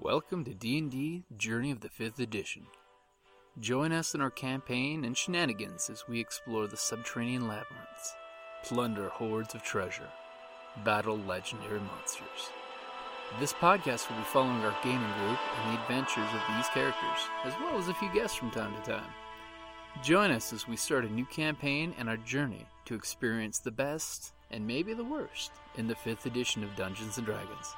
Welcome to D&D Journey of the 5th Edition. Join us in our campaign and shenanigans as we explore the subterranean labyrinths, plunder hordes of treasure, battle legendary monsters. This podcast will be following our gaming group and the adventures of these characters, as well as a few guests from time to time. Join us as we start a new campaign and our journey to experience the best, and maybe the worst, in the 5th edition of Dungeons & Dragons.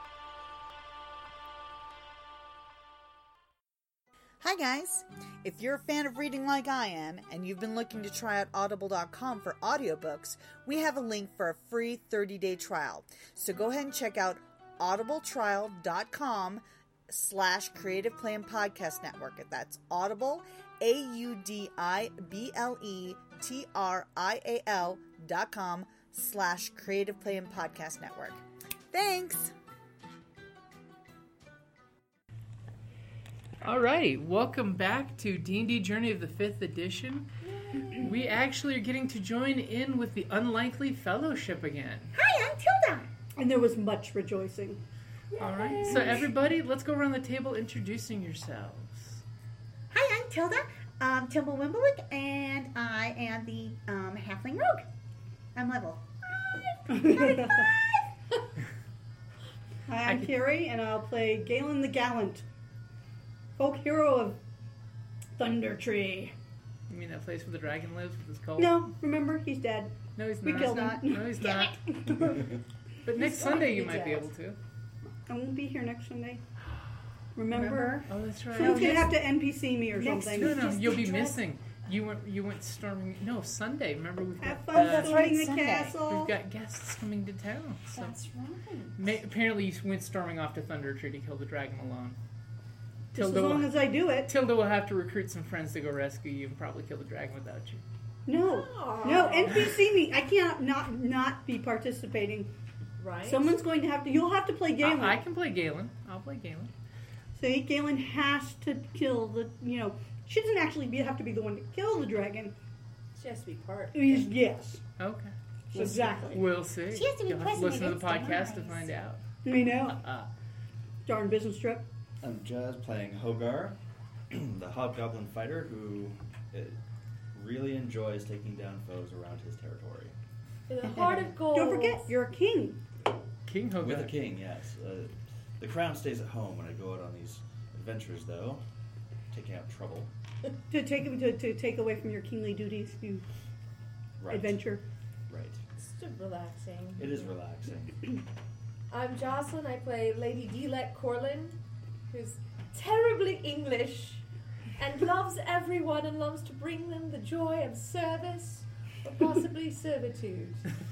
Hi guys! If you're a fan of reading like I am, and you've been looking to try out audible.com for audiobooks, we have a link for a free 30-day trial. So go ahead and check out audibletrial.com/Creative Play and Podcast Network. That's Audible, audibletrial.com/Creative Play and Podcast Network. Thanks! Alrighty, welcome back to D&D Journey of the 5th Edition. We actually are getting to join in with the Unlikely Fellowship again. Hi, I'm Tilda. And there was much rejoicing. Alright, so everybody, let's go around the table introducing yourselves. Hi, I'm Tilda, Timble Wimblewick, and I am the Halfling Rogue. I'm level 5. Hi, I'm Carrie, and I'll play Galen the Gallant, folk hero of Thunder Tree. You mean that place where the dragon lives with his cold? No, remember, he's dead. No, he's We not. killed him. No, he's not. But next Sunday you might be able to. I won't be here next Sunday. Remember? Oh, that's right. Someone's gonna have to NPC me or something. No, you'll be missing. You went storming. No, Sunday. Remember we've got. Have fun storming the Sunday. castle. We've got guests coming to town. So. That's right. Apparently you went storming off to Thunder Tree to kill the dragon alone. Just as long as I do it. Tilda will have to recruit some friends to go rescue you and probably kill the dragon without you. No, NPC me. I can't not be participating. Right. Someone's going to have to. You'll have to play Galen. I can play Galen. I'll play Galen. So Galen has to kill the. She doesn't actually have to be the one to kill the dragon. She has to be part. Yes. Okay. Exactly. We'll see. She has to be You'll have to present listen to at the its podcast to demise. find out. We know. Darn business trip. I'm Jazz playing Hogar, the hobgoblin fighter who really enjoys taking down foes around his territory. In the heart of gold. Don't forget, you're a king. King Hogar. With a king, yes. The crown stays at home when I go out on these adventures, though, taking out trouble. To take away from your kingly duties, you Right. adventure. Right. It's just relaxing. It is relaxing. I'm Jocelyn. I play Lady Dilek Corlin, who's terribly English and loves everyone and loves to bring them the joy of service or possibly servitude.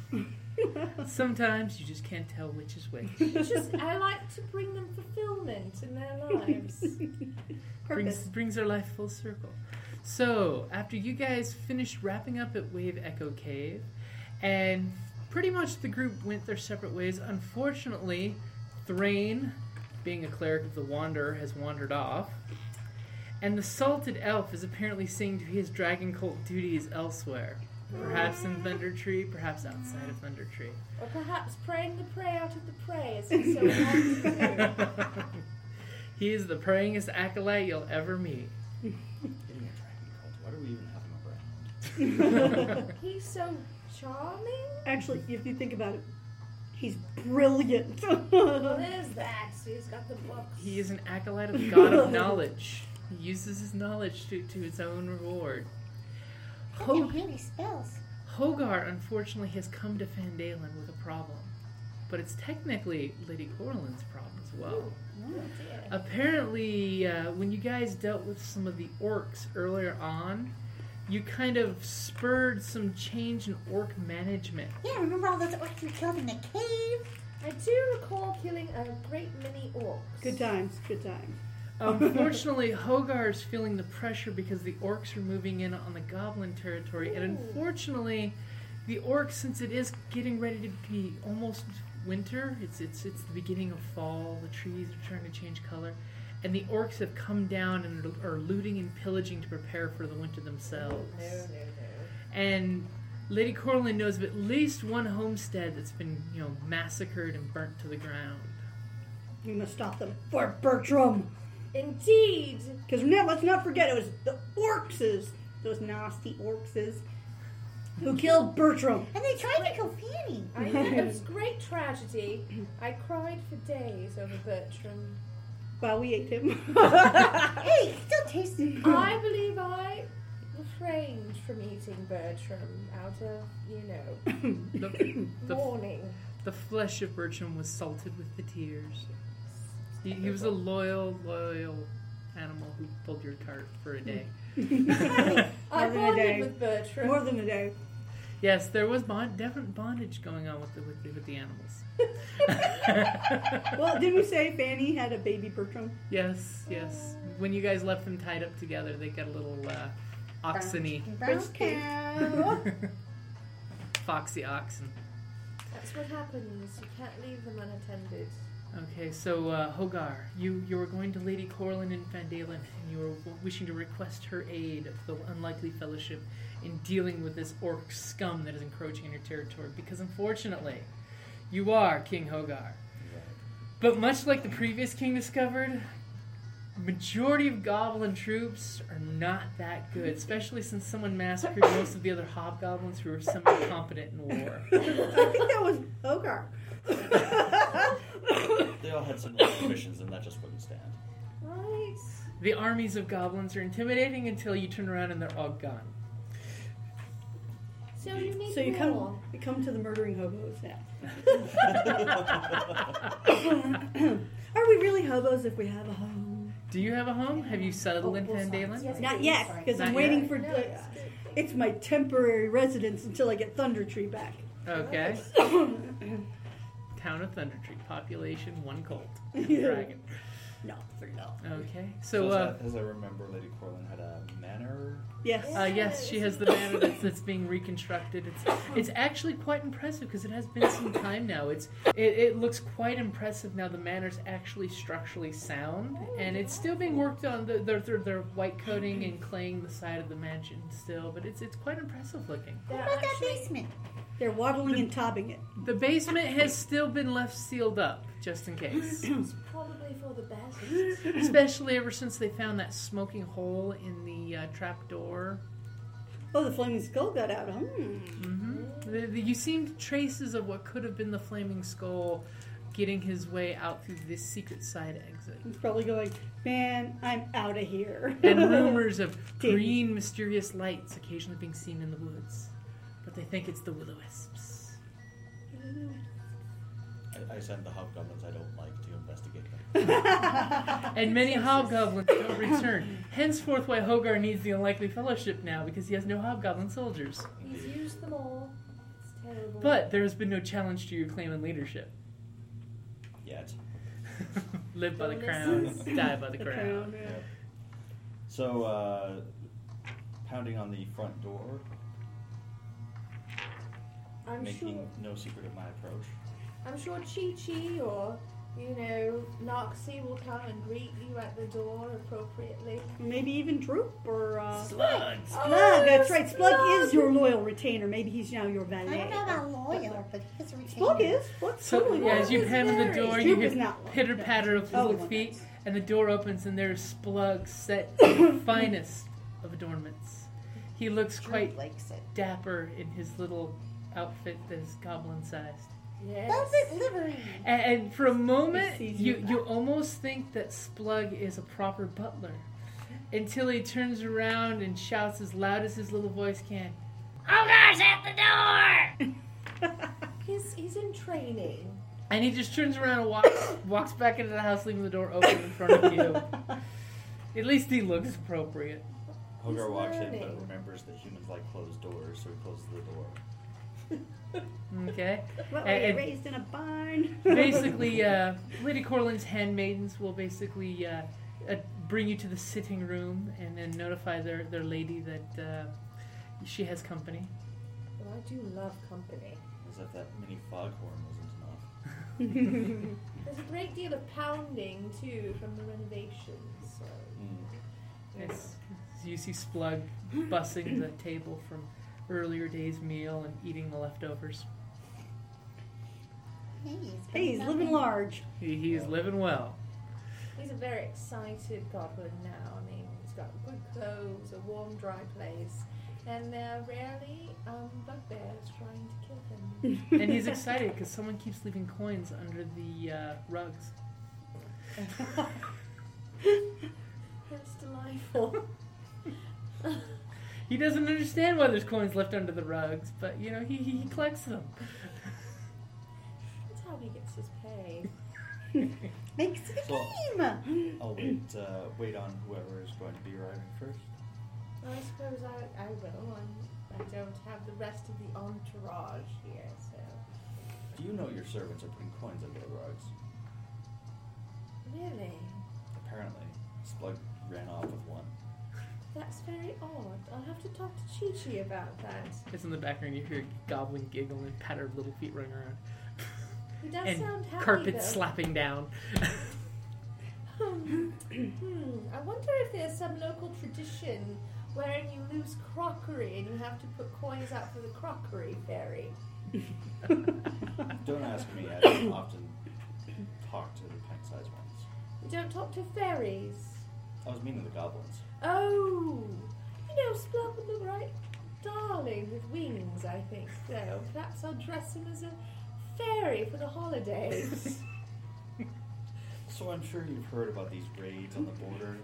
Sometimes you just can't tell which is which. I like to bring them fulfillment in their lives. Brings our life full circle. So, after you guys finished wrapping up at Wave Echo Cave, and pretty much the group went their separate ways, unfortunately, Thrain, being a cleric of the Wanderer, has wandered off, and the Salted Elf is apparently seeing to his dragon cult duties elsewhere. Perhaps in Thunder Tree, perhaps outside of Thunder Tree. Or perhaps praying the prey out of the prey, as he so wants to do. He is the prayingest acolyte you'll ever meet. Getting a dragon cult. Why do we even have him around? He's so charming. Actually, if you think about it, he's brilliant. What is that? He's got the books. He is an acolyte of the god of knowledge. He uses his knowledge to his own reward. really spells. Hogar, unfortunately, has come to Fandalen with a problem. But it's technically Lady Corlin's problem as well. Apparently, when you guys dealt with some of the orcs earlier on, you kind of spurred some change in orc management. Yeah, remember all those orcs we killed in the cave? I do recall killing a great many orcs. Good times, good times. Unfortunately, Hogar's feeling the pressure because the orcs are moving in on the goblin territory, and unfortunately, the orcs, since it is getting ready to be almost winter, it's the beginning of fall, the trees are starting to change color, and the orcs have come down and are looting and pillaging to prepare for the winter themselves. No. And Lady Corlin knows of at least one homestead that's been, massacred and burnt to the ground. We must stop them. For Bertram! Indeed. Because let's not forget, it was the Orcses, those nasty Orcses, who killed Bertram. And they tried to kill Fanny. I know, it was great tragedy. I cried for days over Bertram. Well, we ate him. Hey, it still tasted good. I believe I refrained from eating Bertram out of, The mourning. The flesh of Bertram was salted with the tears. He was a loyal animal who pulled your cart for a day. I than a day. bonded with Bertram. More than a day. Yes, there was different bondage going on with the animals. Well, didn't we say Fanny had a baby Bertram? Yes. When you guys left them tied up together, they got a little oxen-y, Which cow. foxy oxen. That's what happens. You can't leave them unattended. Okay, so Hogar, you were going to Lady Corlin in Fandalen, and you were wishing to request her aid of the Unlikely Fellowship in dealing with this orc scum that is encroaching on your territory, because unfortunately, you are King Hogar. But much like the previous king discovered, majority of goblin troops are not that good, especially since someone massacred most of the other hobgoblins who were semi-competent in war. I think that was Hogar. They all had some missions, and that just wouldn't stand. Right. The armies of goblins are intimidating until you turn around and they're all gone. So you need So you more. come to the murdering hobos now. Are we really hobos if we have a home? Do you have a home? Have you settled in Fandalen? Yes, Not please, yet, sorry. because I'm Not waiting yet. for. No, it's good. It's my temporary residence until I get Thunder Tree back. Okay. Town of Thundertree. Population 1 colt. Dragon. No, Okay. So, So, as I remember, Lady Corlin had a manor. yes. yes, she has the manor that's being reconstructed. It's actually quite impressive because it has been some time now. It looks quite impressive now. The manor's actually structurally sound, and it's still being worked on. They're white coating and claying the side of the mansion still, but it's quite impressive looking. They're What about that actually- basement? They're waddling and tobbing it. The basement has still been left sealed up just in case. It's probably for the best. Especially ever since they found that smoking hole in the trap door. Oh, the flaming skull got out. You seen traces of what could have been the flaming skull getting his way out through this secret side exit. He's probably going, man, I'm out of here. And rumors of green, mysterious lights occasionally being seen in the woods. But they think it's the will-o-wisps. I send the hobgoblins I don't like to investigate them. And many hobgoblins don't return. Henceforth why Hogar needs the Unlikely Fellowship now, because he has no hobgoblin soldiers. He's used them all. It's terrible. But there has been no challenge to your claim and leadership. Yet. Live by the crown, die by the The crown. crown, yeah. So, pounding on the front door, making no secret of my approach. I'm sure Chi-Chi or, Noxie will come and greet you at the door appropriately. Maybe even Droop or Slug! Splug. That's right. Splug is your loyal retainer. Maybe he's now your I valet. don't know about loyal, but he's a retainer. Splug is. Splug's So, totally yeah, as you Droop is pound on the very- door, you Droop hear is not loyal. pitter-patter of Oh, little well, feet, that's- and the door opens, and there's Splug set in the finest of adornments. He looks quite likes it. dapper in his little outfit that is goblin-sized. Yes. Velvet livery. And for a moment, He sees you you. you almost think that Splug is a proper butler, until he turns around and shouts as loud as his little voice can, "Hogar's at the door!" He's in training. And he just turns around and walks back into the house, leaving the door open in front of you. At least he looks appropriate. Hogar walks in, but learning. remembers that humans like closed doors, so he closes the door. Okay. What, were And- you raised in a barn? Basically, Lady Corlin's handmaidens will basically bring you to the sitting room and then notify their lady that she has company. Well, I do love company. As if that mini foghorn wasn't enough. There's a great deal of pounding, too, from the renovations. So. Yes. You see Splug bussing the table from earlier day's meal and eating the leftovers. Hey, he's living large. He's living well. He's a very excited goblin now. I mean, he's got good clothes, a warm, dry place, and there are rarely bugbears trying to kill him. And he's excited because someone keeps leaving coins under the rugs. That's delightful. He doesn't understand why there's coins left under the rugs, but, you know, he collects them. That's how he gets his pay. Makes it a game. I'll wait on whoever is going to be arriving first. I suppose I will. I don't have the rest of the entourage here, so... Do you know your servants are putting coins under the rugs? Really? Apparently. Splug ran off with one. That's very odd. I'll have to talk to Chi-Chi about that. It's in the background. You hear a goblin giggle and patter of little feet running around. He does And sound happy, carpet though. slapping down. I wonder if there's some local tradition wherein you lose crockery and you have to put coins out for the crockery fairy. Don't ask me. I don't often talk to the pint-sized ones. You don't talk to fairies. I was meaning the goblins. Oh! You know, Splug would look right darling with wings, I think. So perhaps I'll dress him as a fairy for the holidays. So I'm sure you've heard about these raids on the border.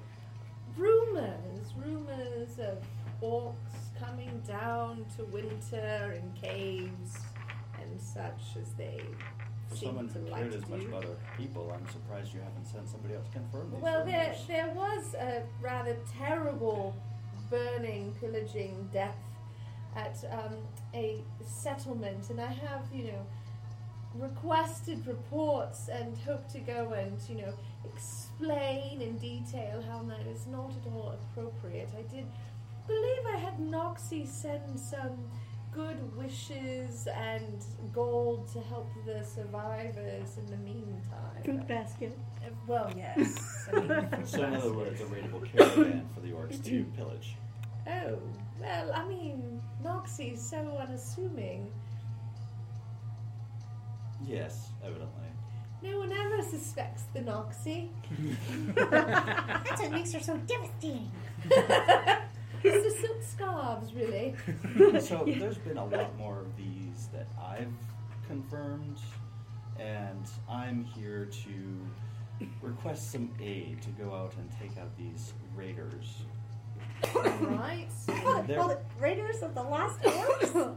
Rumors of orcs coming down to winter in caves and such as they For seem someone to who like cared to as much do. about other people, I'm surprised you haven't sent somebody out to confirm these Well, rumors. there was a rather terrible burning, pillaging death at a settlement, and I have, requested reports and hope to go and, explain in detail how that is not at all appropriate. I did believe I had Noxie send some good wishes and gold to help the survivors in the meantime. Fruit basket. Well, yes. I mean, So in other words, a raidable caravan for the orcs to pillage. oh, well, I mean, Noxie's so unassuming. Yes, evidently. No one ever suspects the Noxie. That's what makes her so devastating. It's the silk scarves, really. So there's been a lot more of these that I've confirmed, and I'm here to request some aid to go out and take out these raiders. Right? They're- Well, the Raiders of the Lost Orcs?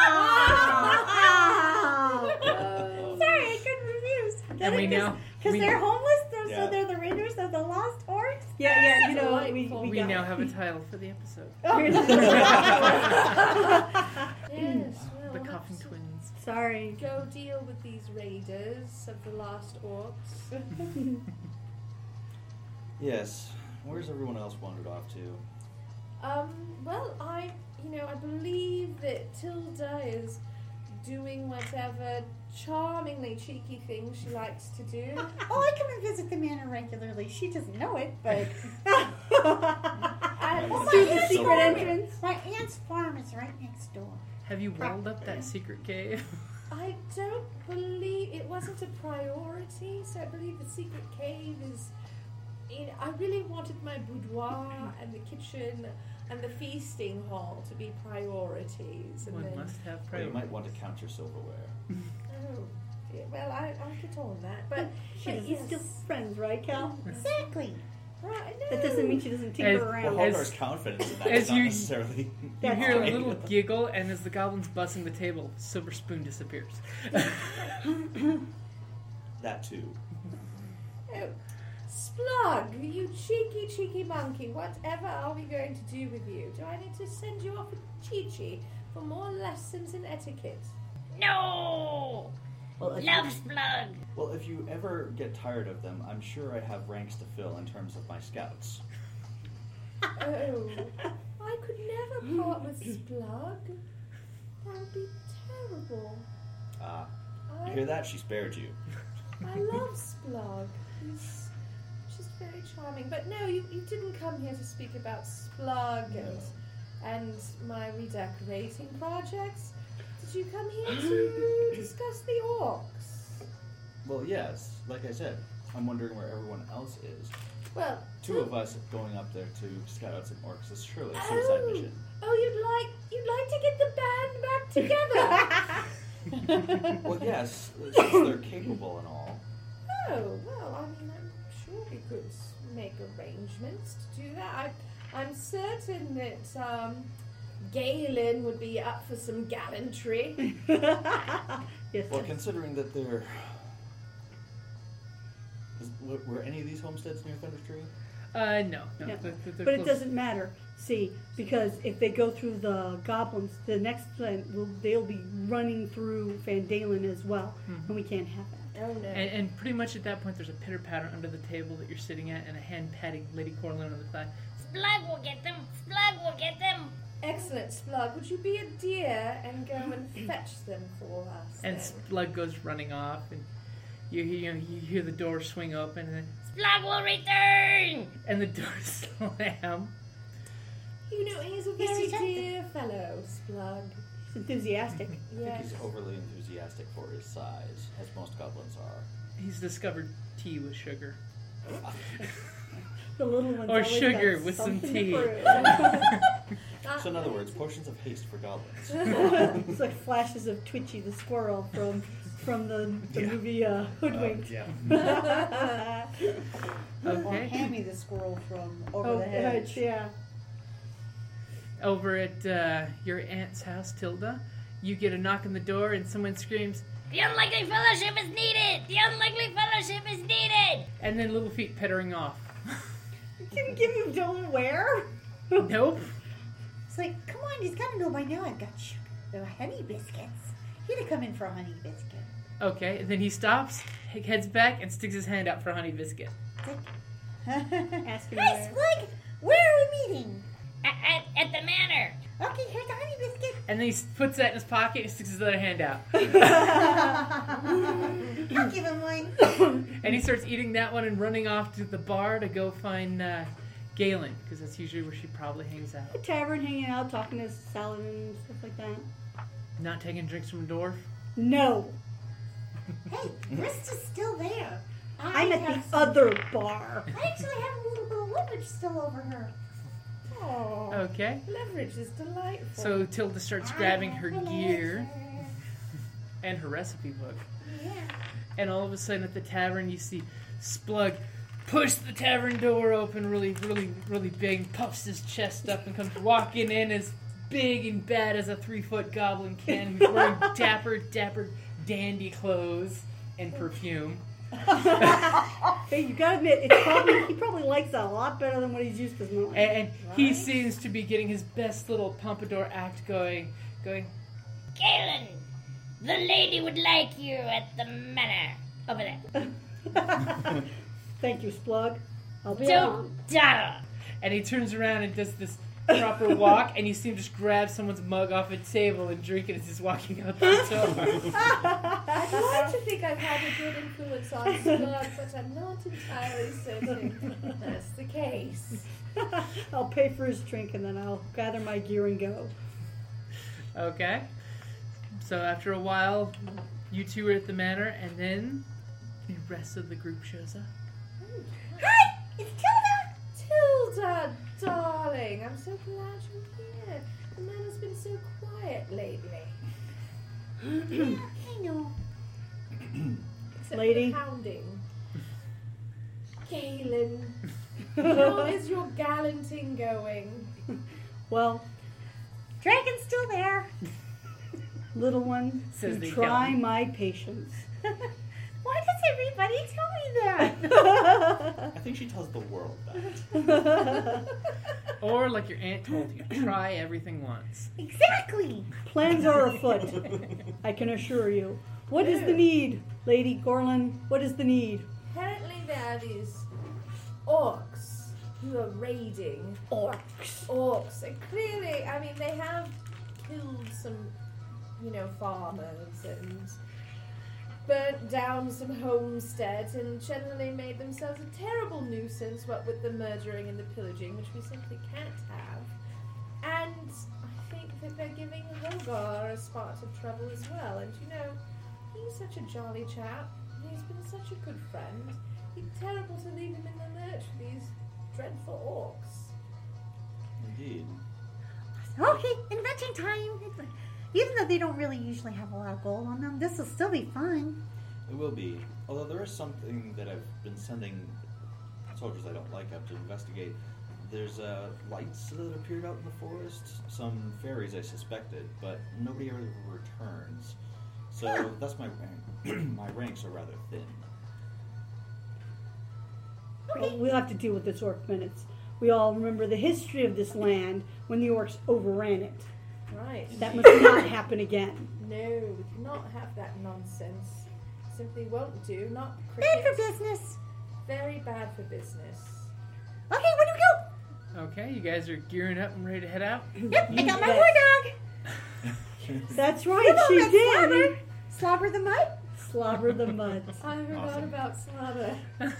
Sorry, I couldn't refuse. And we now Because they're homeless, Yeah. so they're the Raiders of the Lost Orcs? Yeah, Delightful. we we got now have a title for the episode. Yes, well, The we'll Coffin have to Twins. Sorry. go deal with these raiders of the lost orcs. Yes. Where's everyone else wandered off to? Well, I believe that Tilda is doing whatever charmingly cheeky thing she likes to do. Oh, I come and visit the manor regularly. She doesn't know it, but... And Oh, my Through the aunt's secret farm- entrance. My aunt's farm is right next door. Have you walled up that secret cave? I don't believe it wasn't a priority, so I believe the secret cave is. I really wanted my boudoir and the kitchen and the feasting hall to be priorities. And One then, must have Well, you priority. might want to count your silverware. oh, yeah, well, I'll get on that. But She doesn't yes. steal friends, right, Cal? Exactly. Right, no. That doesn't mean she doesn't tinker As- Well, around. As- Holgar's confidence in that as is not you- necessarily... You That's hear a right. little giggle, and as the goblin's bussing the table, silver spoon disappears. That too. Oh, Splug, you cheeky monkey, whatever are we going to do with you? Do I need to send you off with Chi-Chi for more lessons in etiquette? No! Well, Love Splug! Well, if you ever get tired of them, I'm sure I have ranks to fill in terms of my scouts. Oh, I could never part with Splug. That would be terrible. Ah, I, you hear that? She spared you. I love Splug. He's just very charming. But no, you didn't come here to speak about Splug and my redecorating projects. Did you come here to discuss the orcs? Well, yes. Like I said, I'm wondering where everyone else is. Well, Two of us going up there to scout out some orcs is surely a suicide mission. Oh, you'd like to get the band back together. Well, yes, since they're capable and all. Oh, well, I mean, I'm sure we could make arrangements to do that. I'm certain that Galen would be up for some gallantry. Yes. Well, considering that they're... Were any of these homesteads near Thunder Tree? No. Yeah. They're But it close. doesn't matter. See, because if they go through the goblins, the next time they'll be running through Fandalen as well, and we can't have that. Oh, no. And pretty much at that point, there's a pitter patter under the table that you're sitting at, and a hand patting Lady Corlin on the thigh. Splug will get them. Splug will get them. Excellent, Splug. Would you be a dear and go and fetch them for us? And then? Splug goes running off, and you hear the door swing open, and Splug will return. the door slam. You know, he's a very dear fellow, Splug. It's enthusiastic. I think Yes. he's overly enthusiastic for his size, as most goblins are. He's discovered tea with sugar. The little ones Or always sugar got with some something to tea. prove. So in other words, potions of haste for goblins. It's like flashes of Twitchy the squirrel from the movie Hoodwinked. Or Okay. Hammy the squirrel from Over Oh, the Hedge. yeah. Over at your aunt's house, Tilda, you get a knock on the door, and someone screams, The unlikely fellowship is needed. The unlikely fellowship is needed. and then little feet pittering off. Can give him don't wear. Nope. It's like, come on, he's got to know by now I've got sugar. There are honey biscuits. He'd have come in for a honey biscuit. Okay, and then he stops, heads back, and sticks his hand out for a honey biscuit. Ask him Hey, where. Splug, where are we meeting? At the manor. Okay, here's a honey biscuit. And then he puts that in his pocket and sticks his other hand out. I'll give him one. And he starts eating that one and running off to the bar to go find Galen, because that's usually where she probably hangs out. The tavern, hanging out, talking to Saladin and stuff like that. Not taking drinks from a dwarf. No, Hey, Grist is still there. I'm at have the some- other bar. I actually have a little bit of leverage still over her. Oh, Okay. leverage is delightful. So Tilda starts grabbing her gear and her recipe book. Yeah. And all of a sudden at the tavern you see Splug push the tavern door open really big, puffs his chest up and comes walking in as big and bad as a 3-foot goblin can, who's wearing dapper dandy clothes and perfume. Hey, you gotta admit, he probably likes that a lot better than what he's used to smelling. And he seems to be getting his best little pompadour act going. Galen, the lady would like you at the manor. Over there. Thank you, Splug. I'll be on. Don't dawdle. And he turns around and does this proper walk, and you see him just grab someone's mug off a table and drink it as he's walking out the door. I'd like to think I've had a good influence on Splug, but I'm not entirely certain that's the case. I'll pay for his drink and then I'll gather my gear and go. Okay. So after a while, you two are at the manor, and then the rest of the group shows up. Hi, it's Tilda. Tilda, darling, I'm so glad you're here. The manor's been so quiet lately. Yeah, I know. Except Lady. for the pounding. Galen, how is your gallanting going? Well, Dragon's still there. little one, Says you they try don't. my patience. Why does everybody tell me that? I think she tells the world that. Or, like your aunt told you, try everything once. Exactly. Plans are afoot, I can assure you. What is the need, Lady Gorlin? What is the need? Apparently there are these orcs who are raiding. Orcs. And clearly, I mean, they have killed some, farmers and burnt down some homesteads and generally made themselves a terrible nuisance, what with the murdering and the pillaging, which we simply can't have. And I think that they're giving Hogar a spot of trouble as well. And he's such a jolly chap. He's been such a good friend. It'd be terrible to leave him in the lurch with these dreadful orcs. Indeed. Okay, invention time. Even though they don't really usually have a lot of gold on them, this will still be fun. It will be. Although there is something that I've been sending soldiers I don't like up to investigate. There's lights that appeared out in the forest. Some fairies I suspected, but nobody ever returns. So that's my rank. My ranks are rather thin. Well, we'll have to deal with this orc minutes. We all remember the history of this land when the orcs overran it. Right. That must not happen again. No, we cannot have that nonsense. Simply won't do. Not Bad for cricket. business. Very bad for business. Okay, where do we go? Okay, you guys are gearing up and ready to head out? Yep, I got my bet. war dog. That's right, she that's did. Slobber. Slobber the mud. Slobber the mud. I forgot Awesome. about Slobber.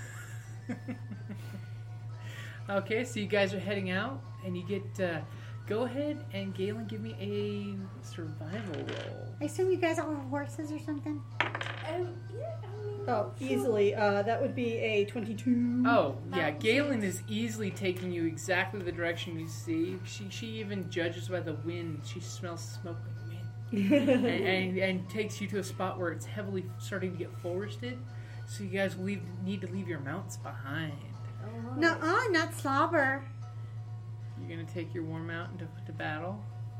Okay, so you guys are heading out, and you get, go ahead and Galen, give me a survival roll. I assume you guys all have horses or something. Oh, yeah, I mean... Oh, sure. easily. That would be a 22. Oh, yeah, Mountain Galen sheets. is easily taking you exactly the direction you see. She even judges by the wind. She smells smoke like wind. and takes you to a spot where it's heavily starting to get forested. So you guys will need to leave your mounts behind. Oh, No, not Slobber. You're going to take your war mount into battle.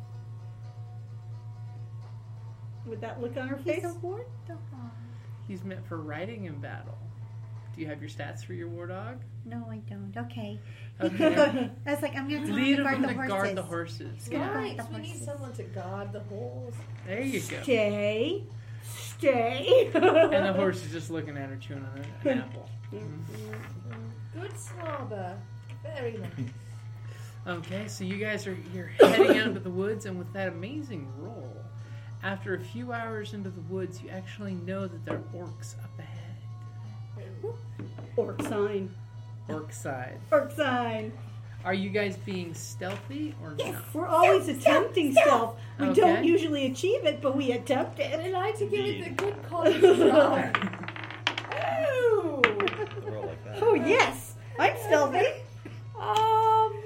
With that look on her He's face. a war dog. He's meant for riding in battle. Do you have your stats for your war dog? No, I don't. Okay. Okay. I was like, I'm going to tell Lead him him to to guard guard the the horses. horses. Yeah. Right, The we need horses. someone to guard the horse. There you go. Stay. Stay. And the horse is just looking at her, chewing on an apple. Good Slobber. Very nice. Okay, so you guys you're heading out into the woods, and with that amazing roll, after a few hours into the woods, you actually know that there are orcs up ahead. Orc sign. Orc side. Orc sign. Are you guys being stealthy or not? We're always attempting stealth. We Okay. don't usually achieve it, but we attempt I it. like to give it the Indeed. good college try. Oh! A roll like that. Oh, yes. I'm stealthy. Well,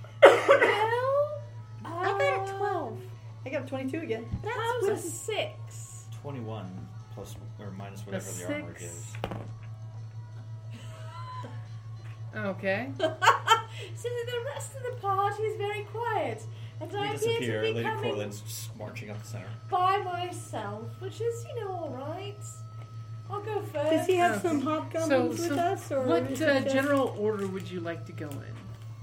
I got a 12. I got 22 again. How's a 6? 21 plus or minus whatever the armor 6. gives. Okay. So the rest of the party is very quiet, and We I appear disappear. to be Lady coming Corlin's just marching up the center. by myself, which is, all right. I'll go first. Does he have Okay. some hobgoblins So with us? Or what is it just- general order would you like to go in?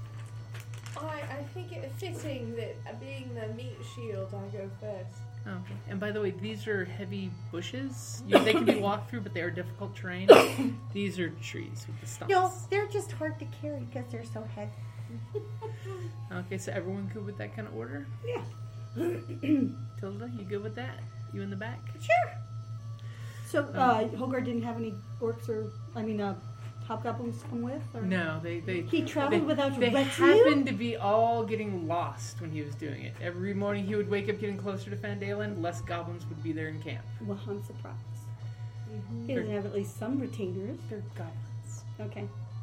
I think it fitting that being the meat shield, I go first. Okay. And by the way, these are heavy bushes. They can be walked through, but they are difficult terrain. These are trees with the stumps. No, they're just hard to carry because they're so heavy. Okay, so everyone good with that kind of order? Yeah. Tilda, you good with that? You in the back? Sure. So, Hogarth didn't have any orcs or, hobgoblins to come with? Or? No, they He traveled without They retinue? happened to be all getting lost when he was doing it. Every morning he would wake up getting closer to Fandalen, less goblins would be there in camp. Well, I'm surprised. He doesn't have at least some retainers. They're goblins. Okay.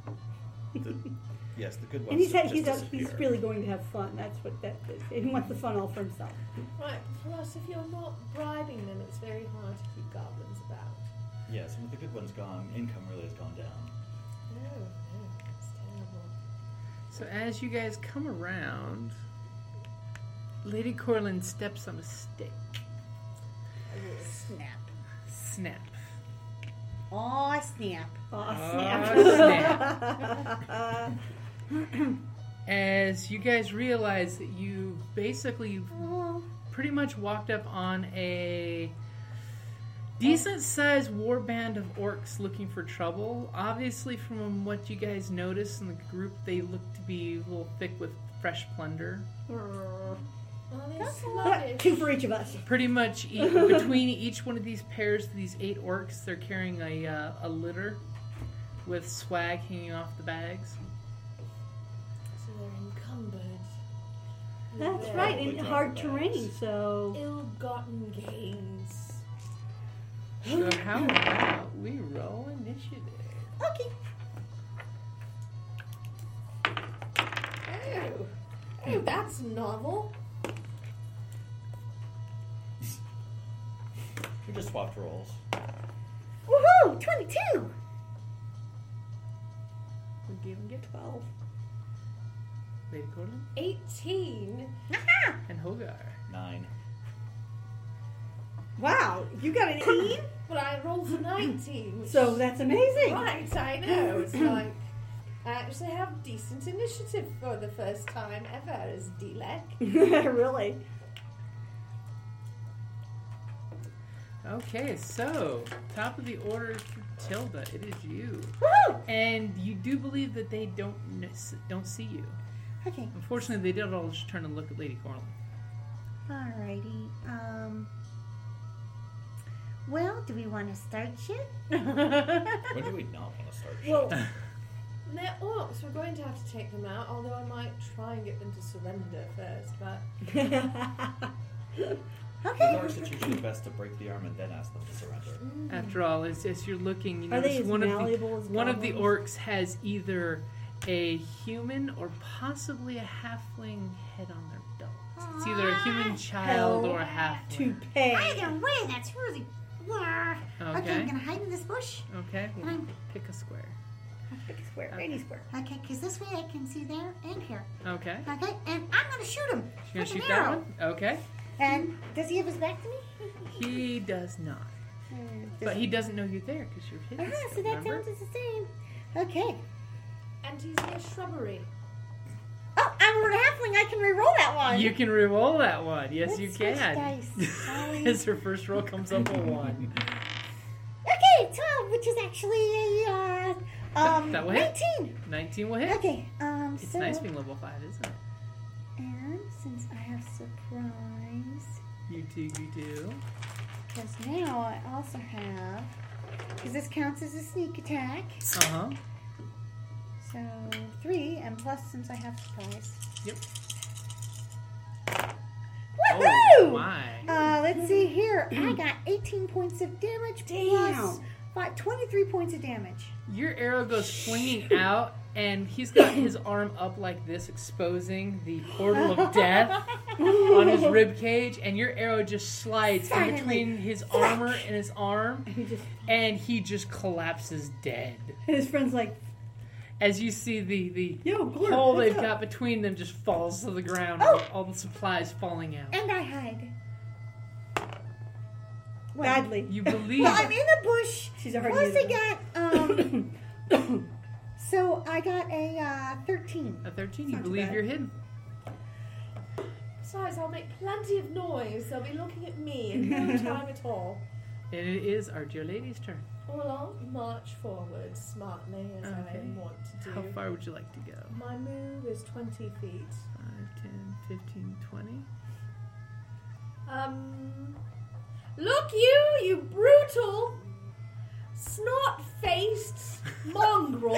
Yes, the good ones. And he's just he's disappear. really going to have fun. That's what that is. He wants the fun all for himself. Right, plus if you're not bribing them, it's very hard to keep goblins about. Yes, and with the good ones gone, income really has gone down. No, it's terrible. So as you guys come around, Lady Corlin steps on a stick. Snap. Snap. Aw, snap. Oh, Snap. As you guys realize that you basically pretty much walked up on a decent-sized warband of orcs looking for trouble. Obviously, from what you guys noticed in the group, they look to be a little thick with fresh plunder. Oh, they're sluggish. 2 for each of us. Pretty much between each one of these pairs, these 8 orcs, they're carrying a litter with swag hanging off the bags. So they're encumbered. That's They're right, in Probably hard drop the terrain, bags. so... Ill-gotten gains. So how about we roll initiative? Okay. Oh, that's novel. We just swapped roles. Woohoo! 22. Would Galen get 12? Lady Corlin? 18. Aha! And Hogar. 9. Wow, you got an 18? But I rolled a 19. which- So that's amazing. Right, I know. It's like I actually have decent initiative for the first time ever as Dilek. Really? Okay, so top of the order is for Tilda. It is you, Woohoo! and you do believe that they don't see you. Okay. Unfortunately, they did all just turn and look at Lady Corlin. Alrighty. Well, do we want to start yet? When do we not want to start? Well, They're orcs. We're going to have to take them out, although I might try and get them to surrender first. But In Okay. our situation, it's best to break the arm and then ask them to surrender. After all, as you're looking, you Are they notice as one malleable as of the goblins? orcs has either a human or possibly a halfling head on their belt. It's either a human child or a halfling. toupee. Either way, that's really. Okay, I'm Okay. gonna hide in this bush. Okay. Well, I'm- pick a square. Pick a square. Any square. Okay, because this way I can see there and here. Okay. Okay, and I'm gonna shoot him. You're with gonna shoot an that arrow. one? Okay. And does he have his back to me? He does not. But he doesn't know you're there because you're hidden. Uh-huh, so still, that remember? sounds the same. Okay. and he's near shrubbery. Oh, I'm a halfling. I can re-roll that one. You can re-roll that one. Yes, Let's you switch can. dice. Sorry. As her first roll comes up a 1. Okay, 12, which is actually a That will hit. 19. 19 will hit. Okay, It's so nice being level 5, isn't it? and since I have surprise, You do. because now I also have, because this counts as a sneak attack. Uh-huh. So 3, and plus since I have surprise. Yep. Woohoo! Oh, my. Let's see here. I got 18 points of damage plus 23 points of damage. Your arrow goes flinging out, and he's got his arm up like this, exposing the portal of death on his rib cage, and your arrow just slides in Silently. between his armor and his arm, And and he just collapses dead. his friend's like, As you see the yo, Glurp, hole what's they've up? got between them just falls to the ground, Oh! with all the supplies falling out. And I hide. Badly. You believe Well, I'm in the bush. She's already Plus in I got, so I got a 13. a 13. You Not too believe bad. you're hidden. Besides, I'll make plenty of noise. They'll be looking at me in no time at all. And it is our dear lady's turn. Well, I'll march forward smartly as I Okay. want to do. How far would you like to go? My move is 20 feet. 5, 10, 15, 20. Look you brutal, snot-faced mongrel.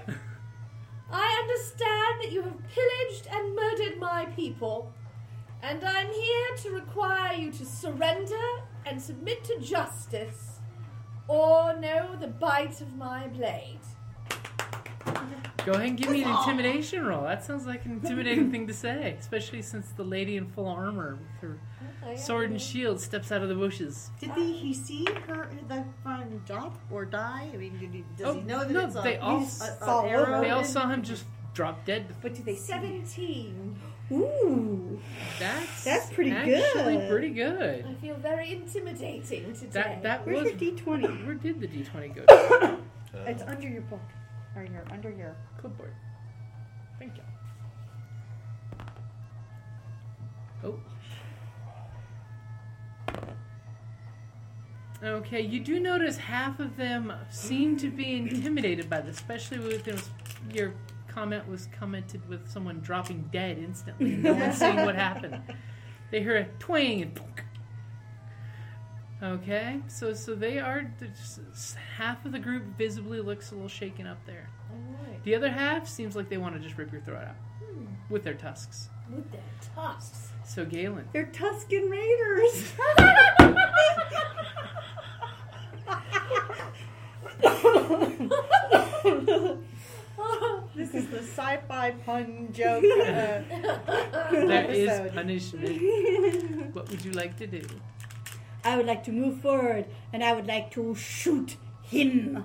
I understand that you have pillaged and murdered my people, and I'm here to require you to surrender and submit to justice, or know the bite of my blade. Go ahead and give me an intimidation roll. That sounds like an intimidating thing to say, especially since the lady in full armor with her sword and shield steps out of the bushes. Did he see the friend drop or die? I mean, does he know that no, it's they all a arrow? they all saw him just drop dead. What do they see? 17. Ooh. That's pretty actually good. pretty good. I feel very intimidating today. That Where's was your D20? where did the D20 go? To? It's under your book. Or under your... Clipboard. Thank you. Oh. Okay, you do notice half of them seem to be intimidated by this, especially with your comment was commented with someone dropping dead instantly. No one's seeing what happened. They hear a twang and punk. Okay, so they are half of the group visibly looks a little shaken up there. Alright. The other half seems like they want to just rip your throat out with their tusks. With their tusks. So Galen, They're Tuscan Raiders. sci-fi pun joke. There is episode. punishment. What would you like to do? I would like to move forward, and I would like to shoot him.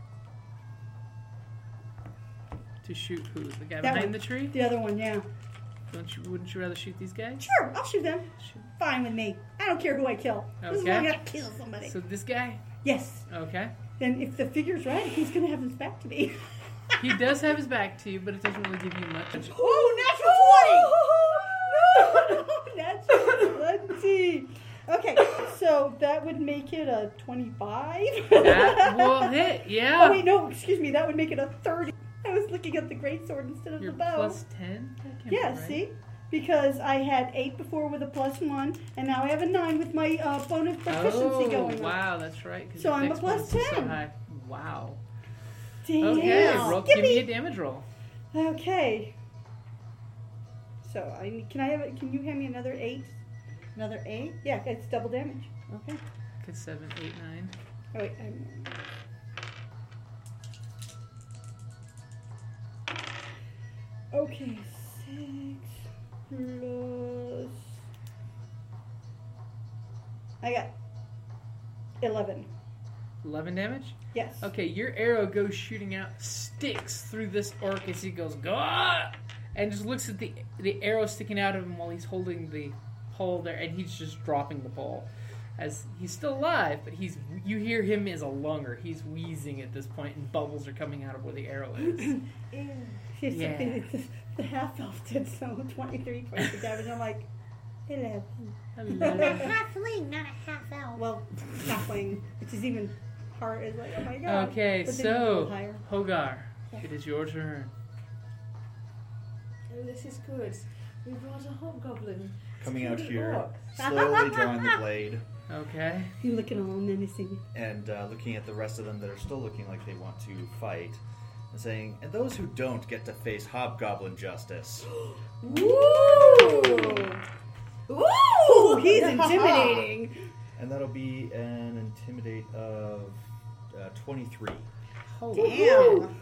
To shoot who? The guy That behind one. the tree? The other one, yeah. Wouldn't you rather shoot these guys? Sure, I'll shoot them. Fine with me. I don't care who I kill. This is Okay. why I gotta kill somebody. So this guy? Yes. Okay. Then if the figure's right, he's gonna have his back to me. He does have his back to you, but it doesn't really give you much. Oh, natural 20! Okay, so that would make it a 25. That will hit, yeah. Oh wait, no, excuse me, that would make it a 30. I was looking at the greatsword instead of You're the bow. plus 10? That can't Yeah, be right. see? Because I had 8 before with a +1, and now I have a 9 with my bonus proficiency going on. Wow, that's right. 'cause So your I'm a dex plus bonus is so 10. high. Wow. Damn. Okay, give me a Skippy. damage roll. Okay. So can you hand me another 8? Another 8? Yeah, it's double damage. Okay. Okay, 7, 8, 9. Oh wait, okay, 6 plus. I got 11. 11 damage? Yes. Okay, your arrow goes shooting out, sticks through this orc as he goes, "Gah!" and just looks at the arrow sticking out of him while he's holding the pole there, and he's just dropping the pole. As he's still alive, but you hear him as a lunger. He's wheezing at this point, and bubbles are coming out of where the arrow is. Yeah. The half elf did so 23 points of damage. I'm like 11. A halfling, not a half elf. Well, halfling, which is even hard. It's like, oh my god. Okay, But then you roll so higher. Hogar, Yeah. it is your turn. Oh, this is good. We brought a hobgoblin. Coming to out kill the here, orcs. slowly drawing the blade, Okay. You're looking all menacing. and looking at the rest of them that are still looking like they want to fight, and saying, "And those who don't get to face hobgoblin justice." Ooh! Ooh, he's intimidating. And that'll be an intimidate of 23. Damn.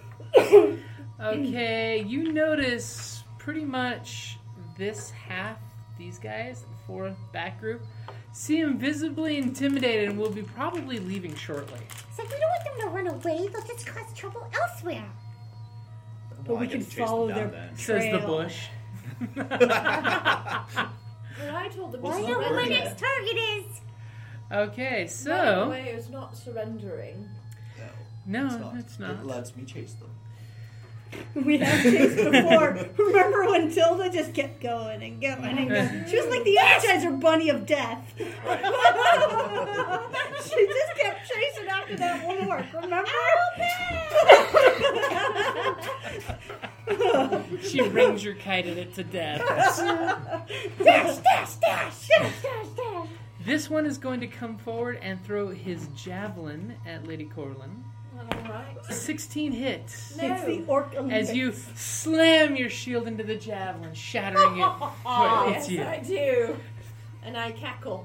Okay, you notice pretty much this half, these guys, the 4 back group, seem visibly intimidated and will be probably leaving shortly. So we don't want them to run away. They'll just cause trouble elsewhere. But I we get can to chase them follow down their then. Says the trail. bush. Well, I told them to I know who my surrender. next target is. Okay, Running so... away is not surrendering. No, It's it's not. It lets me chase them. We have chased before. Remember when Tilda just kept going and going and going? She was like the Energizer Bunny of death. She just kept chasing after that one orc, remember? She rings your kite at it to death. Dash, dash, dash, dash, dash, dash. This one is going to come forward and throw his javelin at Lady Corlin. Alright. 16 hits. It's the orc Olympics. As you slam your shield into the javelin, shattering it where it hits Yes, you. I do. And I cackle.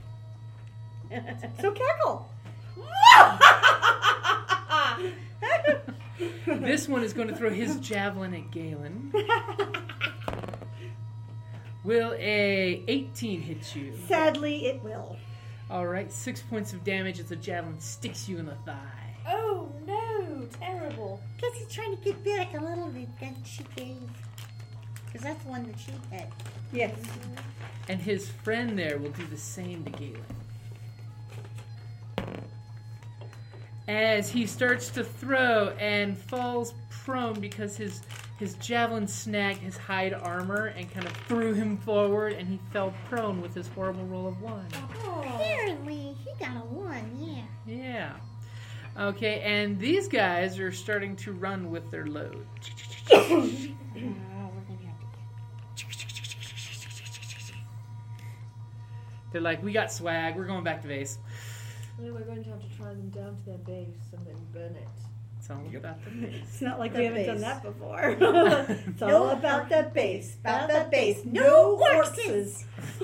So cackle. This one is going to throw his javelin at Galen. Will a 18 hit you? Sadly, it will. Alright, 6 points of damage as the javelin sticks you in the thigh. Oh no, terrible. Guess he's trying to get back a little bit that she gave. Because that's the one that she had. Yes. And his friend there will do the same to Galen. As he starts to throw and falls prone because his javelin snagged his hide armor and kind of threw him forward, and he fell prone with his horrible roll of 1. Apparently, he got a 1, yeah. Yeah. Okay, and these guys are starting to run with their load. They're like, we got swag, we're going back to base. No, we're going to have to try them down to their base and then burn it. It's all about the base. It's not like The we haven't base. done that before. It's all No, about that base. About that base. No horses.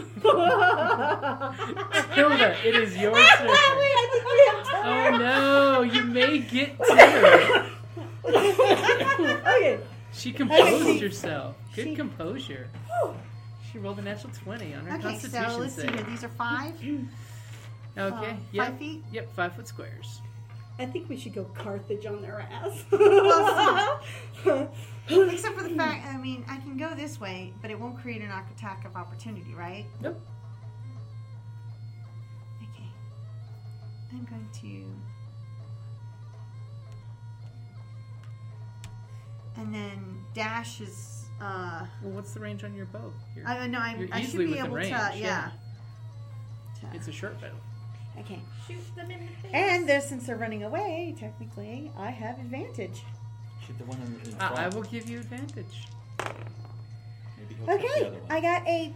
Hilda, it is your turn. Oh no, you may get to Okay, She composed herself. Good She- composure. She rolled a natural 20 on her Okay, Constitution so let's see save. here. These are 5. Okay. 5 feet. Yep. 5 foot squares. I think we should go Carthage on their ass. Except for the fact, I mean, I can go this way, but it won't create an attack of opportunity, right? Nope. Okay. I'm going to... And then dash is... Well, what's the range on your bow? You're no, you're I should easily be within able range, to... yeah. Yeah. It's a short bow. Okay. Shoot them in the face. And since they're running away, technically, I have advantage. Shoot the one in front. I will give you advantage. Maybe he'll catch the Okay, other one. I got a...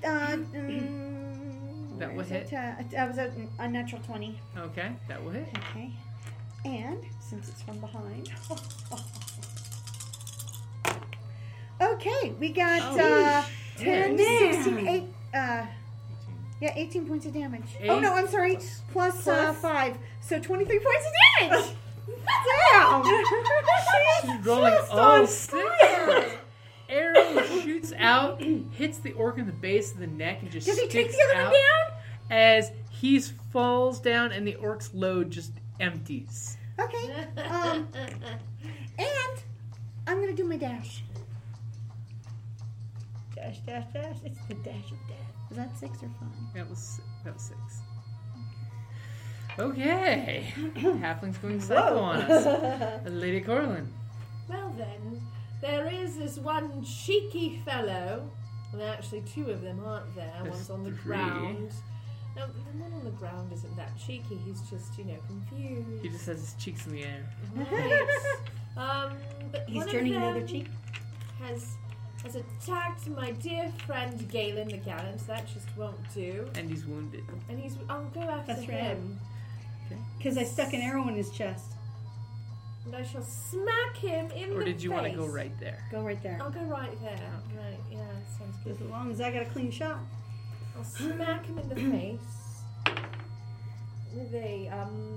That where will is it? hit. That was a unnatural 20. Okay, that will hit. Okay. And since it's from behind. Okay, we got Oh, 10, shit. 16, 8, 18. 18 points of damage. 8 Oh no, I'm sorry. Plus 5. So 23 points of damage. Damn! She's rolling all 6. Arrow shoots out, hits the orc in the base of the neck, and just Does he take sticks the other out one down? as he falls down, and the orc's load just empties. Okay. And I'm gonna do my dash. Dash, dash, dash. It's the dash of death. Was that 6 or 5? That was 6. Okay, halfling's going psycho on us. Lady Corlin. Well then, there is this one cheeky fellow. Well, actually, 2 of them aren't there. There's One's on the 3. ground. No, the one on the ground isn't that cheeky. He's just, confused. He just has his cheeks in the air. Right. But He's one turning of the them other cheek. has attacked my dear friend Galen the Gallant. That just won't do. And he's wounded. And I'll go after That's right. him. Because I stuck an arrow in his chest. And I shall smack him in the face. Or did you want to go right there? Go right there. I'll go right there. Right, yeah, sounds good. Just as long as I got a clean shot. I'll smack him in the face with a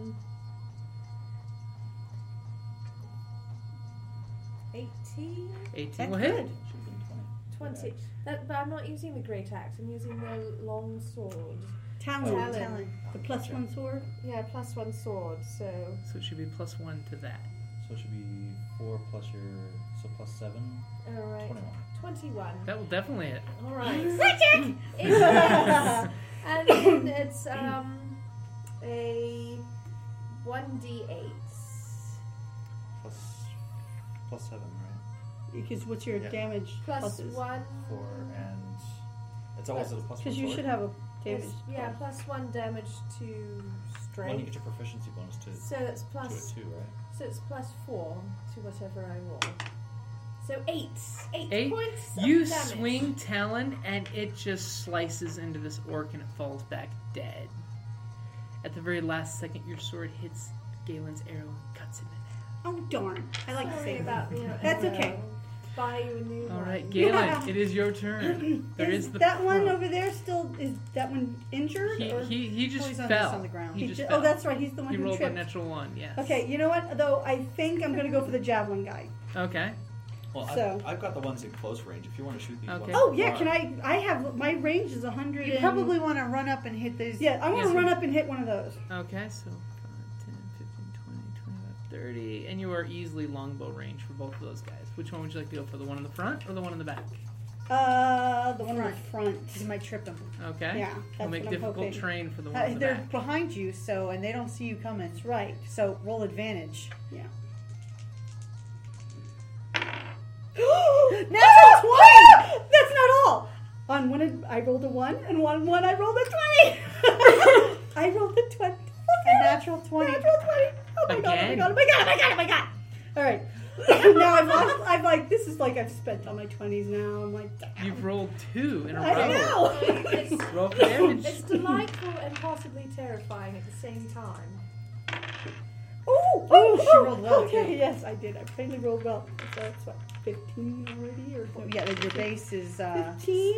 18? 18 That's will hit. good. Should've been 20. But I'm not using the great axe, I'm using the long sword. Talon. Talon. The +1 sword. Yeah, +1 sword, so. So it should be +1 to that. So it should be 4 plus your... So plus 7? Alright. 21. 21. That will definitely hit. Alright. And then it's a 1d8. Plus 7, right? Because what's your Yeah. damage? Plus pluses? 1. 4 and... It's always a plus 1 Because you sword? should have a damage. Yeah, +1 damage to When you strength. get your proficiency bonus to So it's it plus. too, right? So it's +4 to whatever I roll. So 8. 8 8. points. Of You damage. swing Talon, and it just slices into this orc, and it falls back dead. At the very last second, your sword hits Galen's arrow and cuts him in half. Oh, darn. I like to Sorry say about that. That's okay. Buy you a new All one. right, Galen, it is your turn. There is the that one pro. over there still, is that one injured? or? He just he's on fell. the ground. He He just ju- fell. oh, that's right. He's the one He who rolled a tripped. natural 1, yes. Okay, you know what? Though I think I'm going to go for the javelin guy. Okay. Well, So- I've got the ones in close range. If you want to shoot these Okay. ones Oh from yeah, far. can I have my range is 100. You probably want to run up and hit these. Yeah, I want Yes, to run we- up and hit one of those. Okay, so 5, 10, 15, 20, 25, 30. And you are easily longbow range for both of those guys. Which one would you like to go for? The one in the front or the one in the back? The one in the front. You might trip them. Okay. Yeah, We'll that's make what I'm difficult hoping. terrain for the one in the They're back. behind you, and they don't see you coming. That's right. So roll advantage. Yeah. Natural 20! That's not all. On one I rolled a 1, and on one I rolled a 20. I rolled a 20. A natural 20. Natural 20. Oh my god! Oh my Again? god! Oh my god! Oh my god! Oh my god! All right. Now I've lost. I'm like, this is like I've spent all my 20s now. I'm like, damn. You've rolled 2 in a I row. know. It's, Roll for damage. it's delightful and possibly terrifying at the same time. Oh, she rolled well, Okay, too. yes, I did. I finally rolled well. So that's what 15 already, or Oh, yeah, your base is 15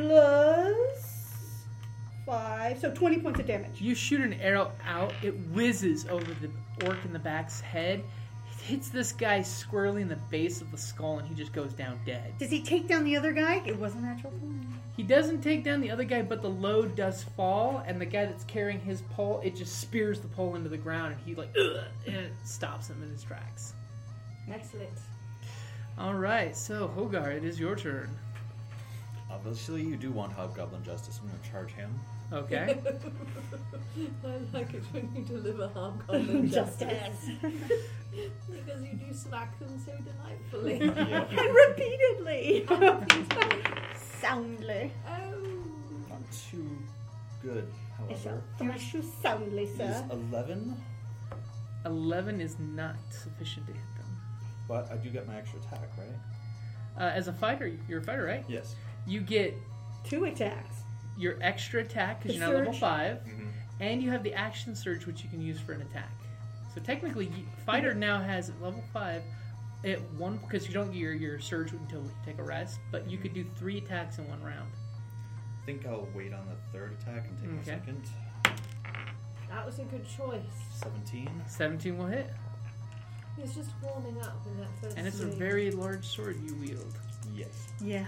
plus 5, so 20 points of damage. You shoot an arrow out, it whizzes over the orc in the back's head, hits this guy squarely in the base of the skull, and he just goes down dead. Does he take down the other guy? It wasn't natural 20. He doesn't take down the other guy, but the load does fall, and the guy that's carrying his pole, it just spears the pole into the ground, and he like, ugh, and it stops him in his tracks. Excellent. All right, so Hogar, it is your turn. Obviously, you do want Hobgoblin Justice. I'm going to charge him. Okay. I like it when you deliver hobgoblin justice. Because you do smack them so delightfully. Yeah. And repeatedly. Soundly. Oh. Not too good, I shall however. thrash you soundly, Is sir. 11, 11 is not sufficient to hit them. but I do get my extra attack, right? As a fighter, you're a fighter, right? Yes. You get 2 attacks. your extra attack because The you're now level surge. 5, Mm-hmm. and you have the action surge, which you can use for an attack. So technically, fighter now has at level 5 at one because you don't get your surge until you take a rest, but you could do 3 attacks in one round. I think I'll wait on the third attack and take my Okay. second. That was a good choice. 17. 17 will hit, He's just warming up in that first and it's a swing. very large sword you wield. Yes. Yeah.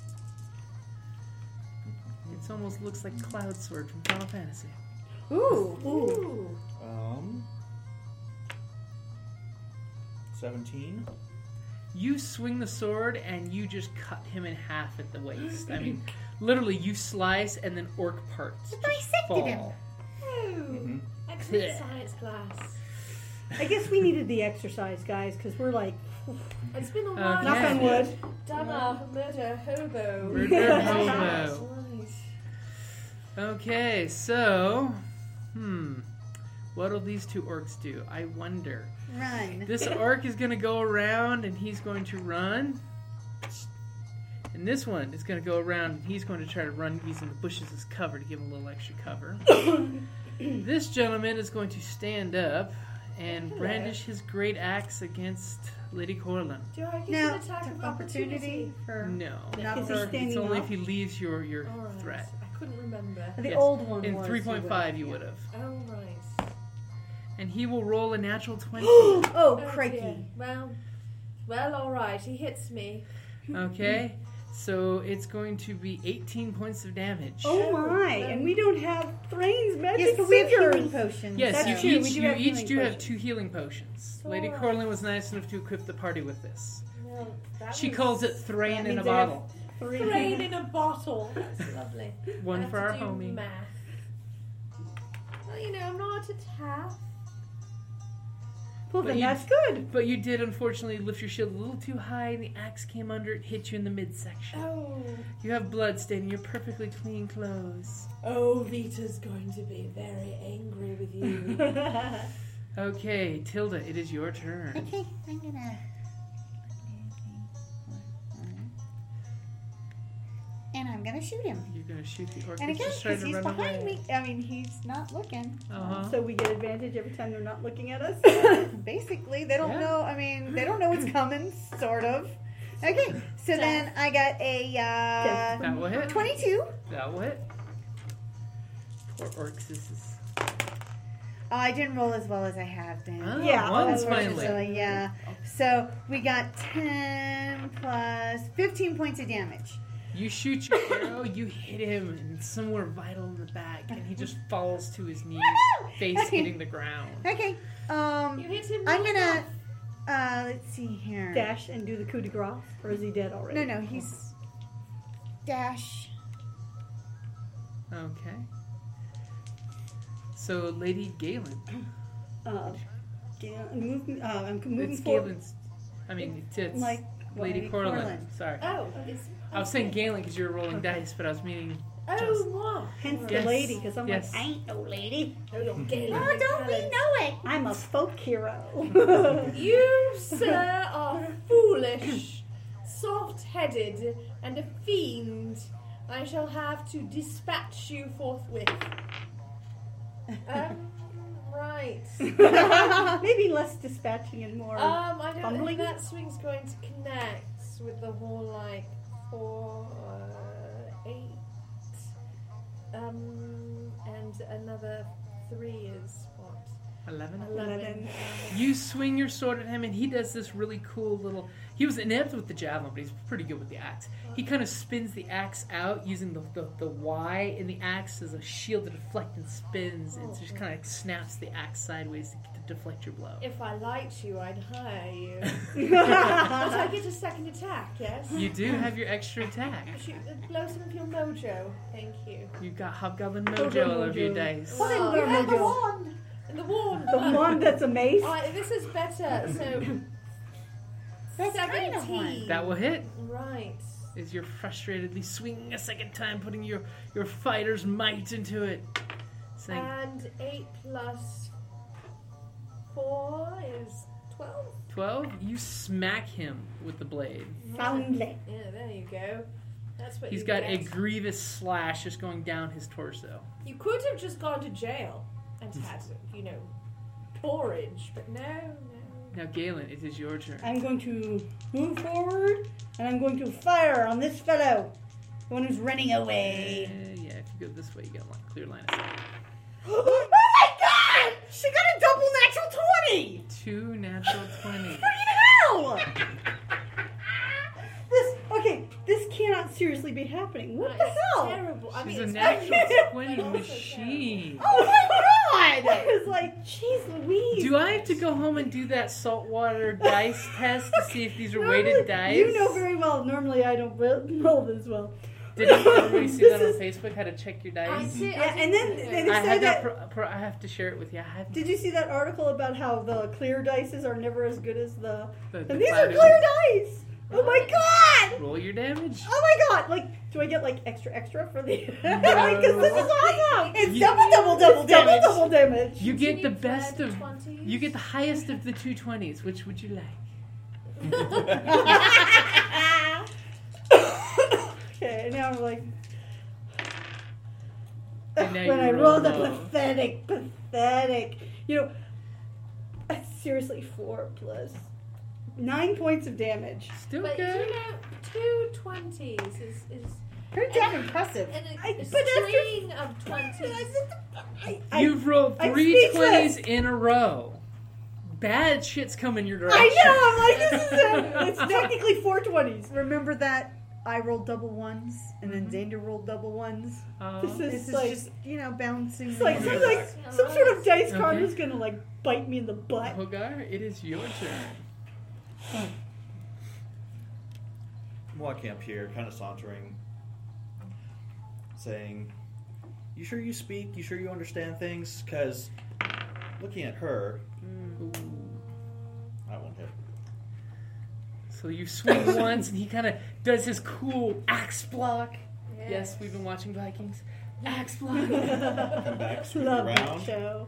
It almost looks like Cloud Sword from Final Fantasy. Ooh. Ooh. 17. You swing the sword and you just cut him in half at the waist. I mean, literally, you slice and then orc parts just dissected him. fall. Oh. Mm-hmm. Excellent Yeah. science class. I guess we needed the exercise, guys, because we're like, It's been a Okay. while knock on since wood. we've done our murder hobo. Murder hobo. Right. Okay, so, what'll these 2 orcs do? I wonder. Run. This orc is going to go around and he's going to run. And this one is going to go around and he's going to try to run using the bushes as cover to give him a little extra cover. This gentleman is going to stand up and brandish his great axe against Lady Corlin. Do I get Now, an attack of opportunity opportunity? for No. not Is he for standing It's only up? if he leaves your All right. threat. I couldn't remember. The Yes. old one In was 3.5 you would have. Oh, right. And he will roll a natural 20. oh Oh, crikey. dear. Well, all right. He hits me. Okay, so it's going to be 18 points of damage. Oh my! And we don't have Thrain's magic Yes, but we have healing fingers. potions. Yes, That's you true, each, we do you have each healing do have potions. 2 healing potions. So Lady right. Corlin was nice enough to equip the party with this. Well, that She was calls it Thrain in a means I have bottle. 3. rain in a bottle. That's lovely. One I have for to our do homie. Math. Well, you know, I'm not at half. Well, But then you- that's good. But you did unfortunately lift your shield a little too high and the axe came under it, hit you in the midsection. Oh. You have blood staining your perfectly clean clothes. Oh, Vita's going to be very angry with you. Okay, Tilda, it is your turn. Okay, I'm gonna. And I'm gonna shoot him. You're gonna shoot the orc. And that's again, just trying because to he's run behind away. me. I mean, he's not looking. Uh-huh. So we get advantage every time they're not looking at us. Basically, they don't Yeah. know. I mean, they don't know what's coming, sort of. Okay, so then I got a That will hit. 22. That will hit. Poor orcs. This is. I didn't roll as well as I have been. Oh, Yeah, one's Unfortunately, finally. yeah. So we got 10 plus 15 points of damage. You shoot your arrow, you hit him and somewhere vital in the back, and he just falls to his knees, face hitting the ground. Okay, You hit him. I'm well gonna. enough. Let's see here. Dash and do the coup de grace, or is he dead already? No, he's dash. Okay. So, Lady Galen. I'm moving It's forward. Galen's. I mean, it's Like Lady Corlin. Sorry. Oh, it's. I was saying Galen because you were rolling dice, but I was meaning. Oh, what? Hence Yes. the lady, because I'm Yes. like, I ain't no lady. Oh, you're Galen. Oh, don't we know it? I'm a folk hero. You, sir, are foolish, soft-headed, and a fiend. I shall have to dispatch you forthwith. Right. Maybe less dispatching and more. I don't Fumbling? think that swing's going to connect with the whole, like, 4, 8, and another 3 is what? 11? 11. You swing your sword at him, and he does this really cool little... He was inept with the javelin, but he's pretty good with the axe. He kind of spins the axe out using the Y in the axe as a shield to deflect and spins, and just kind of snaps the axe sideways to deflect your blow. If I liked you, I'd hire you. But I get a second attack, yes? You do have your extra attack. Blow some of your mojo. Thank you. You've got Hobgoblin Mojo all over your dice. What Oh, is you have the mojo? wand. And the wand. The one that's a mace? This is better. So, That's kind of 17. That will hit. Right. As you're frustratedly swinging a second time, putting your fighter's might into it. Saying, And 8 plus 4 is 12. 12, you smack him with the blade. Soundly. Yeah, there you go. That's what He's you got get. a grievous slash just going down his torso. You could have just gone to jail and had, porridge, but no. Now, Galen, it is your turn. I'm going to move forward, and I'm going to fire on this fellow. The one who's running away. Yeah, if you go this way, you got a clear line of sight. Oh my god! She got a double natural 20! 2 natural 20. Hell! This cannot seriously be happening. What the It's hell? terrible. I She's mean, a it's natural 20 but also machine. Oh my god! I was like, jeez Louise. Do I have to go home and do that saltwater dice test to see if these are weighted Normally- dice? You know very well, normally I don't roll this well. Did everybody see that on This Facebook? How to check your I dice? see. Yeah, and then they I say had that... I have to share it with you. I have Did you see that article about how the clear dices are never as good as the... the And these are cloudy clear ones. dice! Oh my god! Roll your damage. Oh my god! Like, do I get like extra for the... Because this is awesome! It's double damage! You get Continue the best to of. 20s. You get the highest of the 2 20s. Which would you like? Okay, now I'm like... And now when you I roll rolled the low. pathetic. You know, seriously, 4 plus 9 points of damage. Still But good. 2 20s is Pretty damn impressive. and I- a but that's string of 20s. You've rolled I'm 3 speechless. 20s in a row. Bad shit's coming your direction. I know. I'm like, this is it's technically 4 20s. Remember that I rolled double ones and then Xander rolled double ones? Oh. This This is is like just, balancing. it's like the some sort of dice Okay. card is gonna like bite me in the butt. Hogar, it is your turn. I'm walking up here, kind of sauntering, saying, "You sure you speak? You sure you understand things? Because looking at her, I won't hit." So you swing once, and he kind of does his cool axe block. Yes, we've been watching Vikings. Axe block. Come back, swing Love that around. show.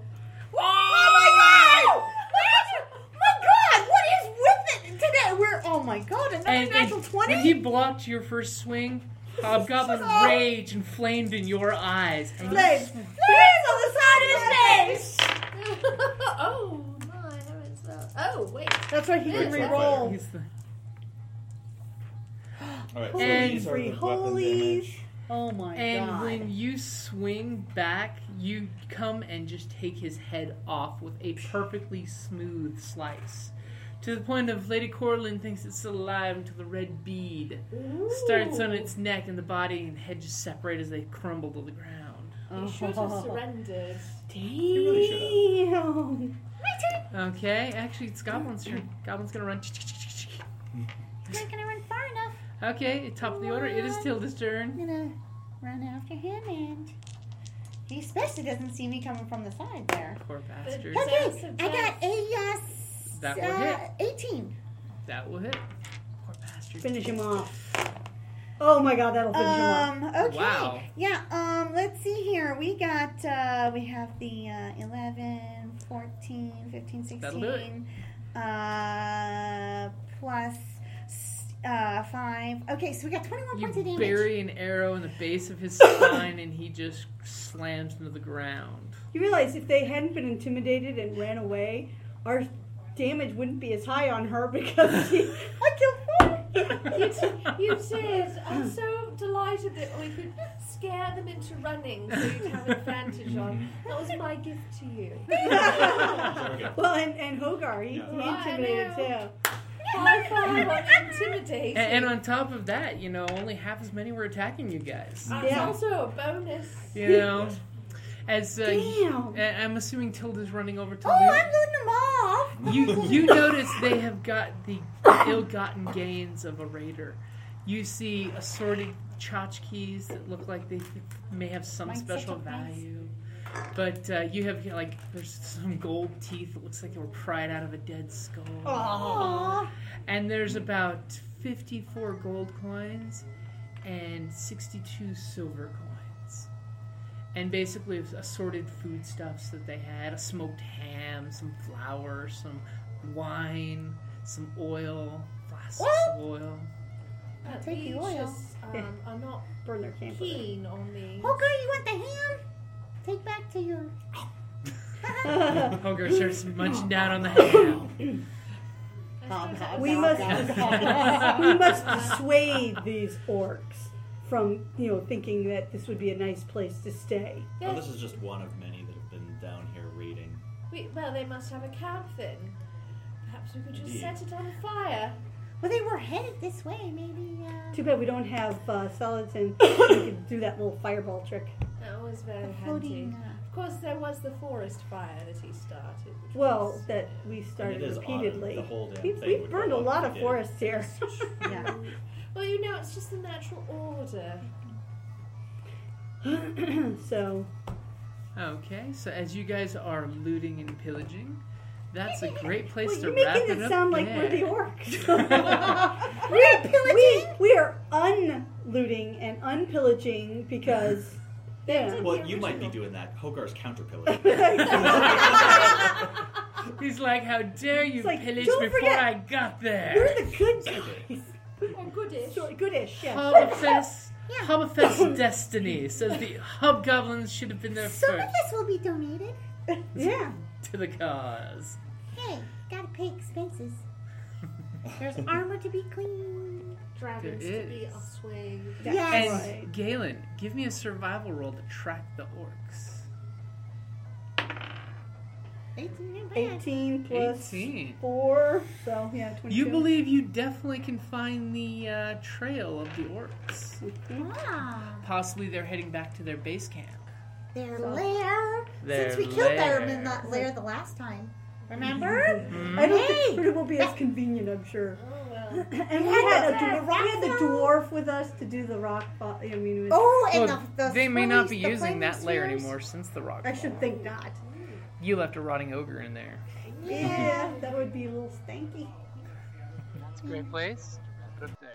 Oh my god! What is with it today? Oh my god, another And natural when 20? he blocked your first swing, Hobgoblin rage and flamed in your eyes. And you Flames. sw- Flames on the side of his face! Oh my, that is oh wait. That's why he can Yeah, re-roll. he's the- All right, Holy so these are free the weapon holies. damage. Oh my And god. when you swing back, you come and just take his head off with a perfectly smooth slice. To the point of Lady Corlin thinks it's still alive until the red bead starts on its neck and the body and head just separate as they crumble to the ground. He should have surrendered. Damn. Okay, actually it's Goblin's turn. Goblin's gonna run. Not gonna run far enough. Okay, top of the order, it is Tilda's turn. I'm gonna run after him, and he especially doesn't see me coming from the side there. Poor bastard. Okay, I got a That will hit. 18. That will hit. Poor bastard. Finish him off. Oh my god, that'll finish him off. Okay. Wow. Yeah, let's see here. We got, we have the 11, 14, 15, That'll do it. 16, plus 5. Okay, so we got 21 You points of damage. bury an arrow in the base of his spine and he just slams into the ground. You realize if they hadn't been intimidated and ran away, our damage wouldn't be as high on her because I killed 4. You did. So delighted that we could scare them into running so you'd have advantage on. That was my gift to you. Well, and Hogar, he intimidated too. High five on intimidating. And on top of that, only half as many were attacking you guys. That's also a bonus. As Damn. I'm assuming Tilda's running over to Oh, I'm looting them off. You notice they have got the ill-gotten gains of a raider. You see assorted tchotchkes that look like they may have some Mine's special such a nice- value. But you have, there's some gold teeth that looks like they were pried out of a dead skull. Aww. And there's about 54 gold coins and 62 silver coins. And basically assorted foodstuffs that they had. A smoked ham, some flour, some wine, some oil, flasks of oil. Take the oil. I'm not Burn their camp. keen on these. Okay, you want the ham? Take back to your... Hogar starts munching down on the ham. We must dissuade these orcs from, thinking that this would be a nice place to stay. Oh, this is just one of many that have been down here raiding. Well, they must have a camp then. Perhaps we could just Indeed. set it on fire. Well, they were headed this way. Maybe, Too bad we don't have Soliton. We could do that little fireball trick. That was very handy. floating... Of course, there was the forest fire that he started. Which Well, was... that we started It is repeatedly. the whole damn We've thing would burned a go up lot if of we did. forests here. Yeah. Well, it's just the natural order. So, Okay, so as you guys are looting and pillaging, that's a great place well, to you're wrap making it it up sound like there. we're the orcs. We're pillaging. we are unlooting and unpillaging because. Yeah. Well, you might be doing that. Hogar's counter-pillaging. He's like, how dare you It's like, pillage don't before forget, I got there? We're the good guys. Oh, goodish. So, goodish, yeah. Hubfest destiny says the hobgoblins should have been there Some of first this will be donated. Yeah. to the cause. Hey, gotta pay expenses. There's armor to be cleaned. Dragons There to be is. assuaged. Yes. And Right. Galen, give me a survival roll to track the orcs. 18 and bad. 18 plus 18. 4, so yeah, 22. You believe you definitely can find the trail of the orcs. Ah, Possibly they're heading back to their base camp. their lair. Their Since we killed them in lair. that lair the last time. Remember? I don't Hey! think it will be as convenient, I'm sure. Oh, well. And we had the dwarf with us to do the rock. It was, Oh, and Well, the they may not be the using flaming that layer spheres. anymore since the rock. I should fall. think not. You left a rotting ogre in there. Yeah, that would be a little stanky. That's a great place. Put up there.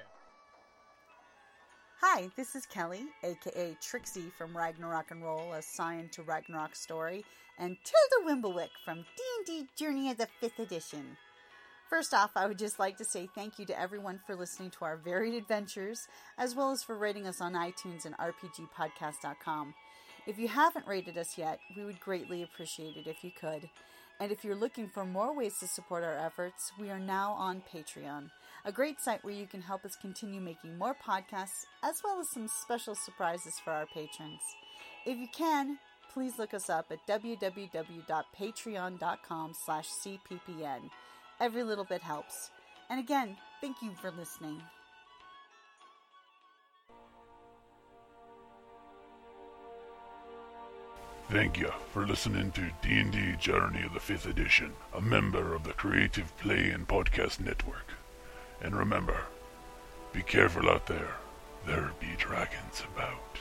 Hi, this is Kelly, aka Trixie from Ragnarok and Roll, assigned to Ragnarok Story, and Tilda Wimblewick from D&D Journey of the 5th Edition. First off, I would just like to say thank you to everyone for listening to our varied adventures, as well as for rating us on iTunes and RPGpodcast.com. If you haven't rated us yet, we would greatly appreciate it if you could. And if you're looking for more ways to support our efforts, we are now on Patreon, a great site where you can help us continue making more podcasts, as well as some special surprises for our patrons. If you can, please look us up at www.patreon.com/cppn. Every little bit helps. And again, thank you for listening. Thank you for listening to D&D Journey of the 5th Edition, a member of the Creative Play and Podcast Network. And remember, be careful out there. There be dragons about.